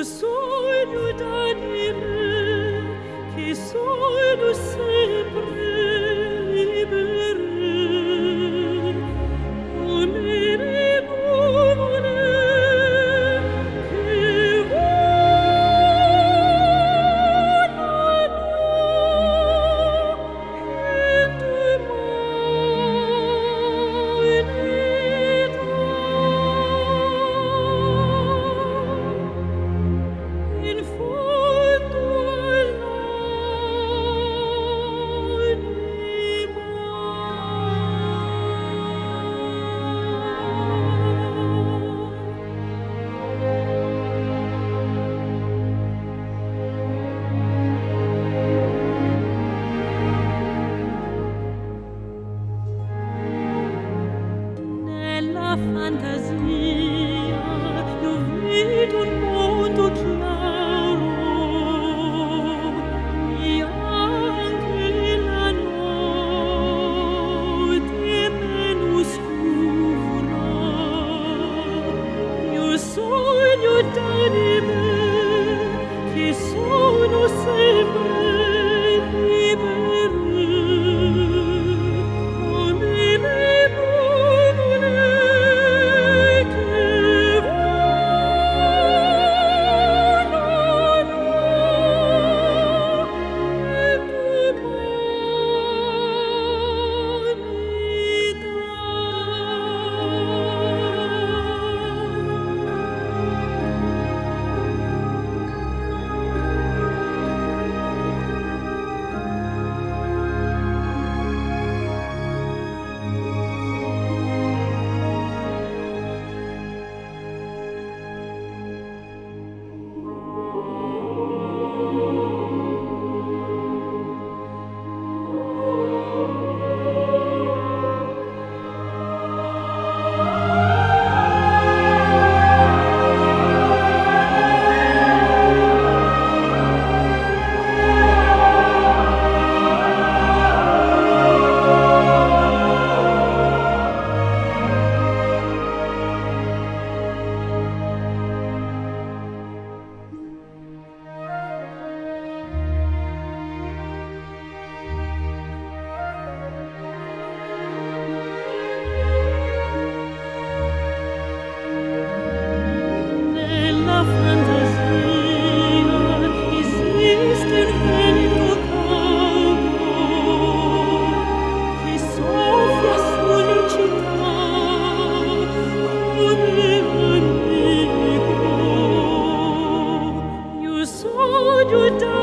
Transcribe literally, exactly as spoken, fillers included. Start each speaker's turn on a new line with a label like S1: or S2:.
S1: sogno d'anime che sono sempre libere come le nuvole che volano e domani in fondo nella fantasia io vedo un mondo chiaro e anche la notte meno scura. Io sogno d'anime che sono sempre libere come le nuvole che volano e nella fantasia esiste un vento caldo che soffia sulle città come amico. Io sogno da